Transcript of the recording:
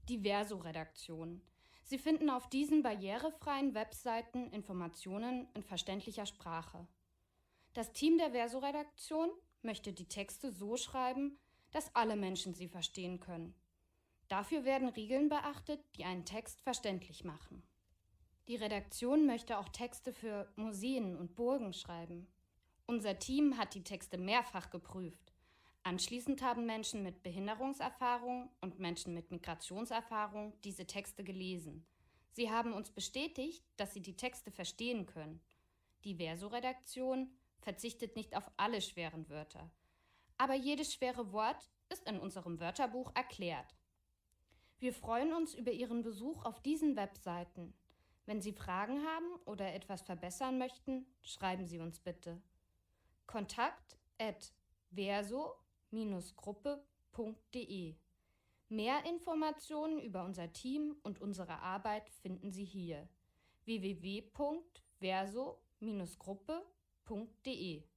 Die Verso-Redaktion. Sie finden auf diesen barrierefreien Webseiten Informationen in verständlicher Sprache. Das Team der Verso-Redaktion möchte die Texte so schreiben, dass alle Menschen sie verstehen können. Dafür werden Regeln beachtet, die einen Text verständlich machen. Die Redaktion möchte auch Texte für Museen und Burgen schreiben. Unser Team hat die Texte mehrfach geprüft. Anschließend haben Menschen mit Behinderungserfahrung und Menschen mit Migrationserfahrung diese Texte gelesen. Sie haben uns bestätigt, dass sie die Texte verstehen können. Die Verso-Redaktion verzichtet nicht auf alle schweren Wörter. Aber jedes schwere Wort ist in unserem Wörterbuch erklärt. Wir freuen uns über Ihren Besuch auf diesen Webseiten. Wenn Sie Fragen haben oder etwas verbessern möchten, schreiben Sie uns bitte. kontakt@verso-gruppe.de. Mehr Informationen über unser Team und unsere Arbeit finden Sie hier: www.verso-gruppe.de.